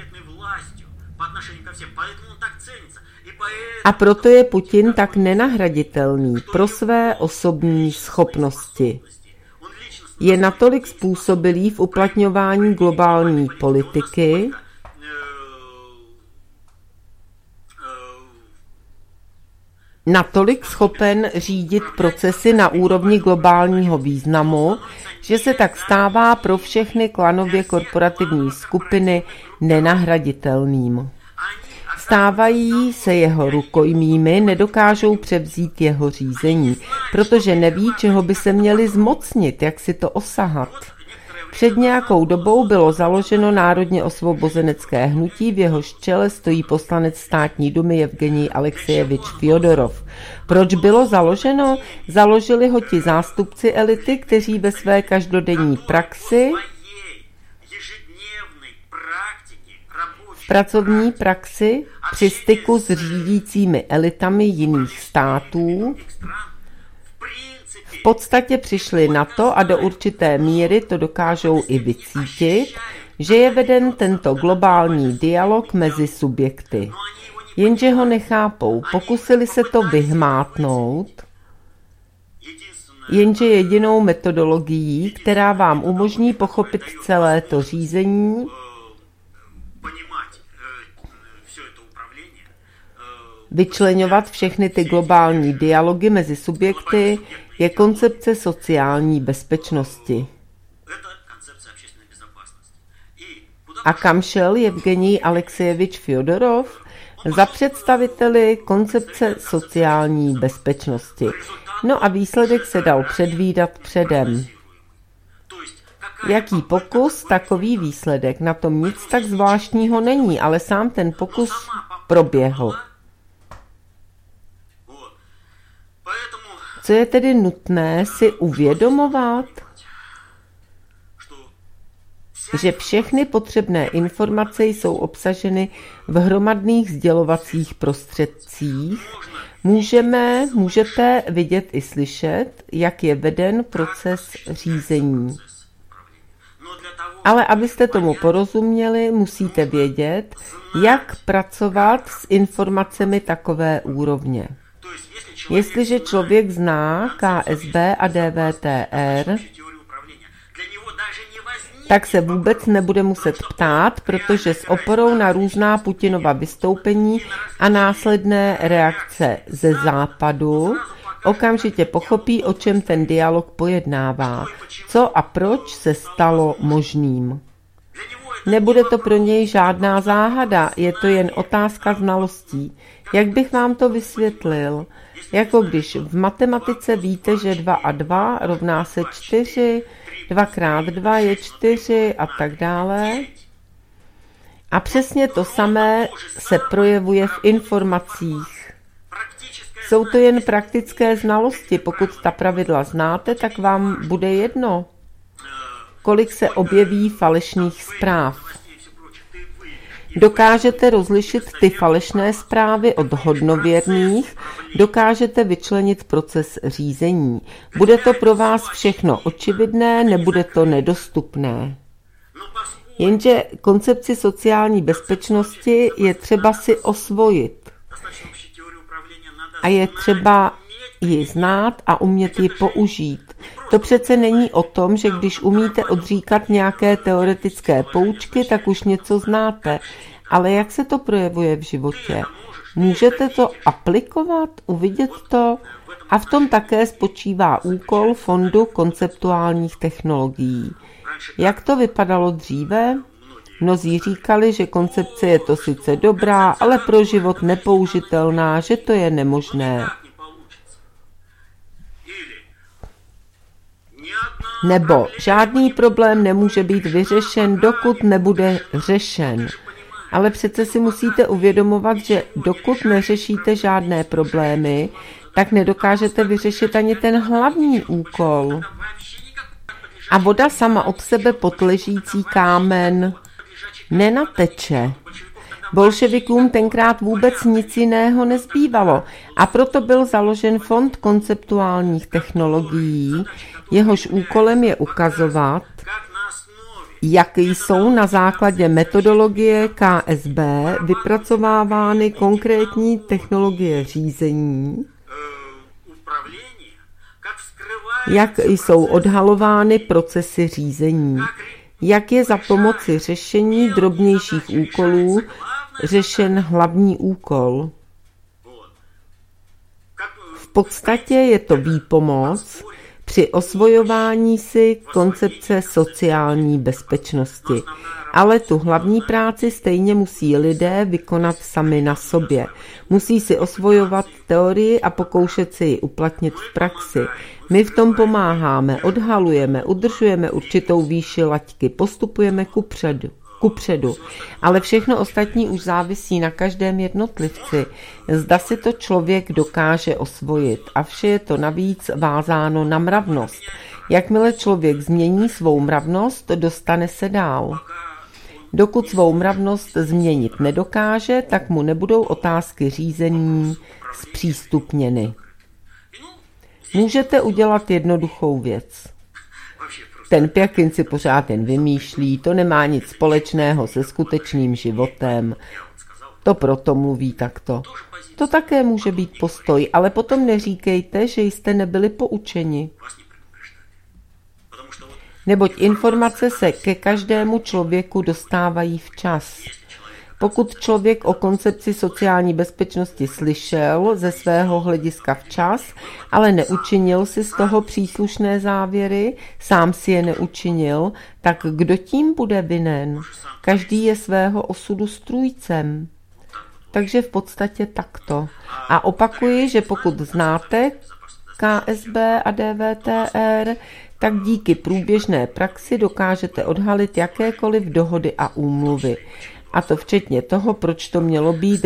A proto je Putin tak nenahraditelný pro své osobní schopnosti. Je natolik způsobilý v uplatňování globální politiky, natolik schopen řídit procesy na úrovni globálního významu, že se tak stává pro všechny klanově korporativní skupiny nenahraditelným. Stávají se jeho rukojmími, nedokážou převzít jeho řízení, protože neví, čeho by se měli zmocnit, jak si to osahat. Před nějakou dobou bylo založeno Národně osvobozenecké hnutí, v jehož čele stojí poslanec státní dumy Evgenij Alexejevič Fjodorov. Proč bylo založeno? Založili ho ti zástupci elity, kteří ve své každodenní praxi, v pracovní praxi, při styku s řídícími elitami jiných států, v podstatě přišli na to a do určité míry to dokážou i vycítit, že je veden tento globální dialog mezi subjekty. Jenže ho nechápou, pokusili se to vyhmátnout, jenže jedinou metodologií, která vám umožní pochopit celé to řízení, vyčleňovat všechny ty globální dialogy mezi subjekty, je koncepce sociální bezpečnosti. A kam šel Evgenij Alexejevič Fjodorov? Za představiteli koncepce sociální bezpečnosti. No a výsledek se dal předvídat předem. Jaký pokus, takový výsledek. Na tom nic tak zvláštního není, ale sám ten pokus proběhl. Co je tedy nutné si uvědomovat? Že všechny potřebné informace jsou obsaženy v hromadných sdělovacích prostředcích. Můžete vidět i slyšet, jak je veden proces řízení. Ale abyste tomu porozuměli, musíte vědět, jak pracovat s informacemi takové úrovně. Jestliže člověk zná KSB a DVTR, tak se vůbec nebude muset ptát, protože s oporou na různá Putinova vystoupení a následné reakce ze západu okamžitě pochopí, o čem ten dialog pojednává, co a proč se stalo možným. Nebude to pro něj žádná záhada, je to jen otázka znalostí. Jak bych vám to vysvětlil? Jako když v matematice víte, že 2 a 2 rovná se 4, 2 krát 2 je 4 a tak dále. A přesně to samé se projevuje v informacích. Jsou to jen praktické znalosti. Pokud ta pravidla znáte, tak vám bude jedno, kolik se objeví falešných zpráv. Dokážete rozlišit ty falešné zprávy od hodnověrných, dokážete vyčlenit proces řízení. Bude to pro vás všechno očividné, nebude to nedostupné. Jenže koncepci sociální bezpečnosti je třeba si osvojit. A je třeba ji znát a umět ji použít. To přece není o tom, že když umíte odříkat nějaké teoretické poučky, tak už něco znáte. Ale jak se to projevuje v životě? Můžete to aplikovat, uvidět to? A v tom také spočívá úkol Fondu konceptuálních technologií. Jak to vypadalo dříve? Mnozí říkali, že koncepce je to sice dobrá, ale pro život nepoužitelná, že to je nemožné. Nebo žádný problém nemůže být vyřešen, dokud nebude řešen. Ale přece si musíte uvědomovat, že dokud neřešíte žádné problémy, tak nedokážete vyřešit ani ten hlavní úkol. A voda sama od sebe pod ležící kámen nenateče. Bolševikům tenkrát vůbec nic jiného nezbývalo a proto byl založen Fond konceptuálních technologií, jehož úkolem je ukazovat, jak jsou na základě metodologie KSB vypracovávány konkrétní technologie řízení, jak jsou odhalovány procesy řízení, jak je za pomoci řešení drobnějších úkolů řešen hlavní úkol. V podstatě je to výpomoc při osvojování si koncepce sociální bezpečnosti. Ale tu hlavní práci stejně musí lidé vykonat sami na sobě. Musí si osvojovat teorii a pokoušet si ji uplatnit v praxi. My v tom pomáháme, odhalujeme, udržujeme určitou výši laťky, postupujeme kupředu. Ale všechno ostatní už závisí na každém jednotlivci. Zda si to člověk dokáže osvojit. A vše je to navíc vázáno na mravnost. Jakmile člověk změní svou mravnost, dostane se dál. Dokud svou mravnost změnit nedokáže, tak mu nebudou otázky řízení zpřístupněny. Můžete udělat jednoduchou věc. Ten Pjakin si pořád jen vymýšlí, to nemá nic společného se skutečným životem. To proto mluví takto. To také může být postoj, ale potom neříkejte, že jste nebyli poučeni. Neboť informace se ke každému člověku dostávají včas. Pokud člověk o koncepci sociální bezpečnosti slyšel ze svého hlediska včas, ale neučinil si z toho příslušné závěry, sám si je neučinil, tak kdo tím bude vinen? Každý je svého osudu strůjcem. Takže v podstatě takto. A opakuji, že pokud znáte KSB a DVTR, tak díky průběžné praxi dokážete odhalit jakékoliv dohody a úmluvy. A to včetně toho, proč to mělo být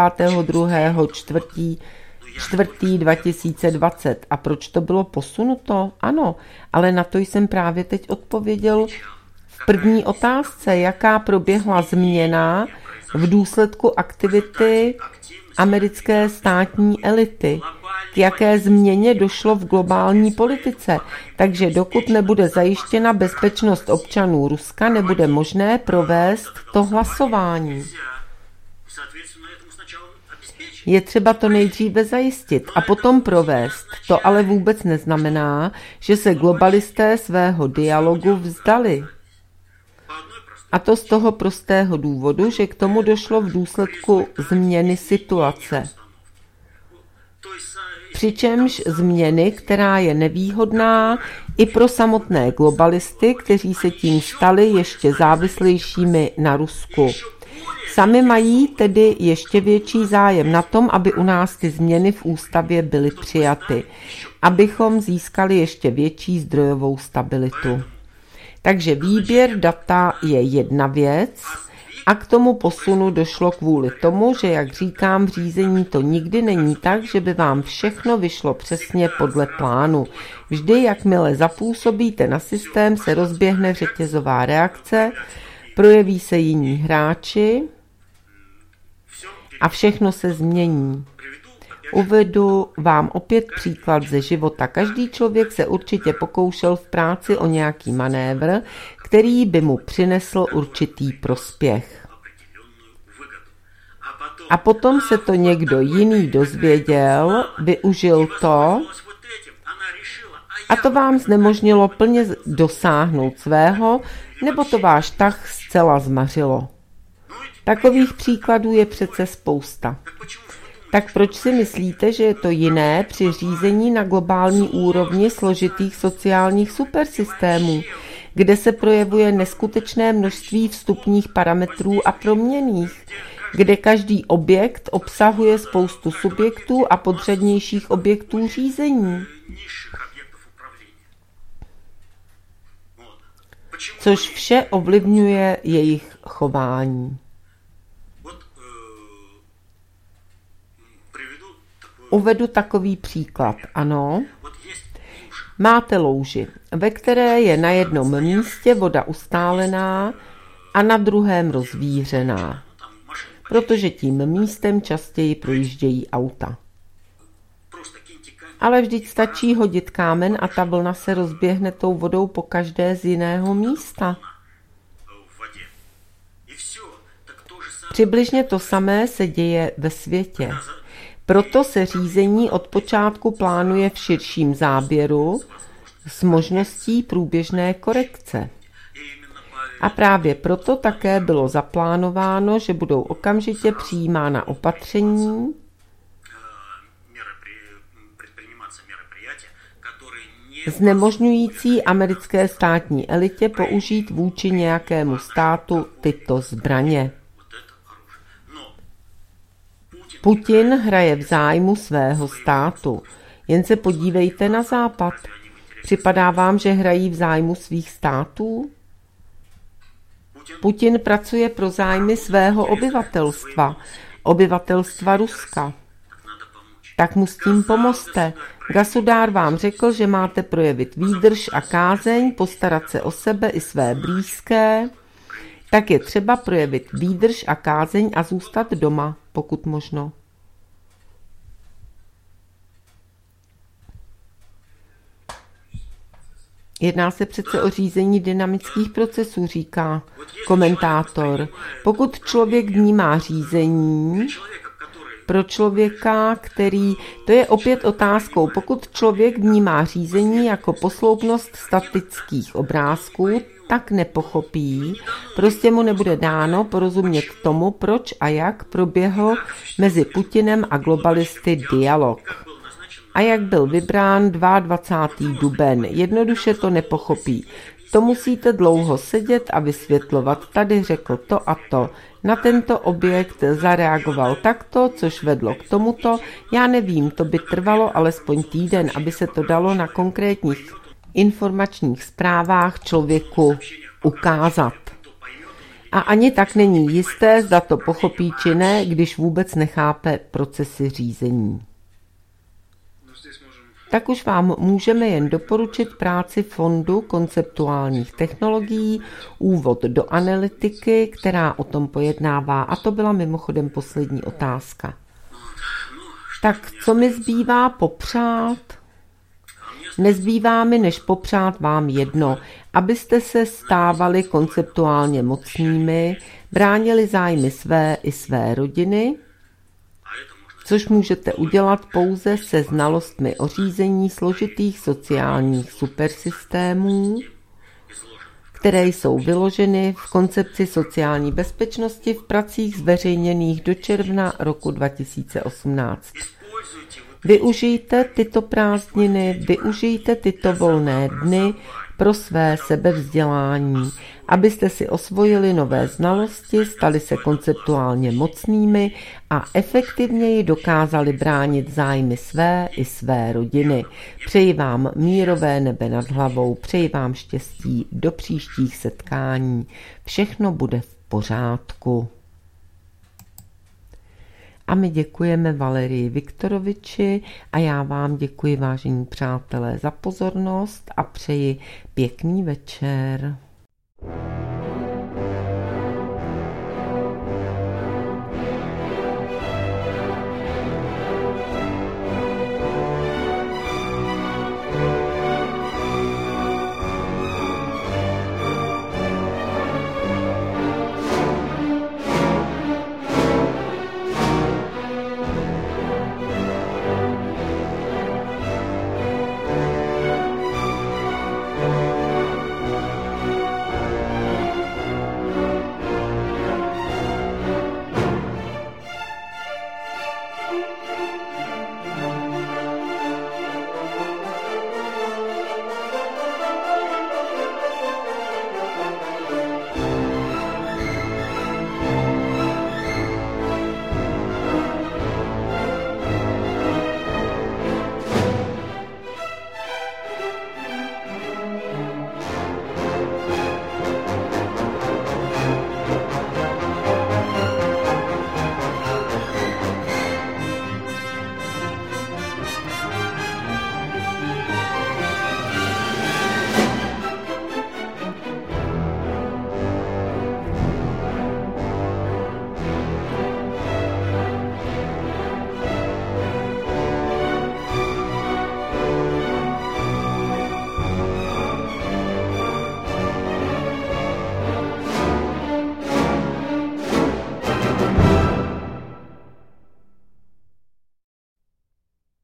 22.4.2020 a proč to bylo posunuto? Ano, ale na to jsem právě teď odpověděl v první otázce, jaká proběhla změna v důsledku aktivity americké státní elity. K jaké změně došlo v globální politice. Takže dokud nebude zajištěna bezpečnost občanů Ruska, nebude možné provést to hlasování. Je třeba to nejdříve zajistit a potom provést. To ale vůbec neznamená, že se globalisté svého dialogu vzdali. A to z toho prostého důvodu, že k tomu došlo v důsledku změny situace. Přičemž změny, která je nevýhodná i pro samotné globalisty, kteří se tím stali ještě závislejšími na Rusku. Sami mají tedy ještě větší zájem na tom, aby u nás ty změny v ústavě byly přijaty, abychom získali ještě větší zdrojovou stabilitu. Takže výběr data je jedna věc a k tomu posunu došlo kvůli tomu, že, jak říkám, v řízení to nikdy není tak, že by vám všechno vyšlo přesně podle plánu. Vždy, jakmile zapůsobíte na systém, se rozběhne řetězová reakce, projeví se jiní hráči a všechno se změní. Uvedu vám opět příklad ze života. Každý člověk se určitě pokoušel v práci o nějaký manévr, který by mu přinesl určitý prospěch. A potom se to někdo jiný dozvěděl, využil to a to vám znemožnilo plně dosáhnout svého, nebo to váš tah zcela zmařilo. Takových příkladů je přece spousta. Tak proč si myslíte, že je to jiné při řízení na globální úrovni složitých sociálních supersystémů, kde se projevuje neskutečné množství vstupních parametrů a proměnných, kde každý objekt obsahuje spoustu subjektů a podřadnějších objektů řízení? Což vše ovlivňuje jejich chování. Uvedu takový příklad, ano. Máte louži, ve které je na jednom místě voda ustálená a na druhém rozvířená, protože tím místem častěji projíždějí auta. Ale vždyť stačí hodit kámen a ta vlna se rozběhne tou vodou po každé z jiného místa. Přibližně to samé se děje ve světě. Proto se řízení od počátku plánuje v širším záběru s možností průběžné korekce. A právě proto také bylo zaplánováno, že budou okamžitě přijímána opatření, znemožňující americké státní elitě použít vůči nějakému státu tyto zbraně. Putin hraje v zájmu svého státu. Jen se podívejte na západ. Připadá vám, že hrají v zájmu svých států? Putin pracuje pro zájmy svého obyvatelstva Ruska. Tak mu s tím pomozte. Gasudár vám řekl, že máte projevit výdrž a kázeň, postarat se o sebe i své blízké. Tak je třeba projevit výdrž a kázeň a zůstat doma, pokud možno. Jedná se přece o řízení dynamických procesů, říká komentátor. Pokud člověk vnímá řízení pro člověka, to je opět otázkou, pokud člověk vnímá řízení jako posloupnost statických obrázků, tak nepochopí, prostě mu nebude dáno porozumět tomu, proč a jak proběhl mezi Putinem a globalisty dialog. A jak byl vybrán 22. duben, jednoduše to nepochopí. To musíte dlouho sedět a vysvětlovat. Tady řekl to a to. Na tento objekt zareagoval takto, což vedlo k tomuto. Já nevím, to by trvalo alespoň týden, aby se to dalo na konkrétních informačních zprávách člověku ukázat. A ani tak není jisté, zda to pochopí či ne, když vůbec nechápe procesy řízení. Tak už vám můžeme jen doporučit práci Fondu konceptuálních technologií, úvod do analytiky, která o tom pojednává. A to byla mimochodem poslední otázka. Tak co mi zbývá popřát? Nezbývá mi, než popřát vám jedno, abyste se stávali konceptuálně mocnými, bránili zájmy své i své rodiny, což můžete udělat pouze se znalostmi o řízení složitých sociálních supersystémů, které jsou vyloženy v koncepci sociální bezpečnosti v pracích zveřejněných do června roku 2018. Využijte tyto prázdniny, využijte tyto volné dny pro své sebevzdělání, abyste si osvojili nové znalosti, stali se konceptuálně mocnými a efektivněji dokázali bránit zájmy své i své rodiny. Přeji vám mírové nebe nad hlavou, přeji vám štěstí do příštích setkání. Všechno bude v pořádku. A my děkujeme Valerii Viktoroviči a já vám děkuji, vážení přátelé, za pozornost a přeji pěkný večer.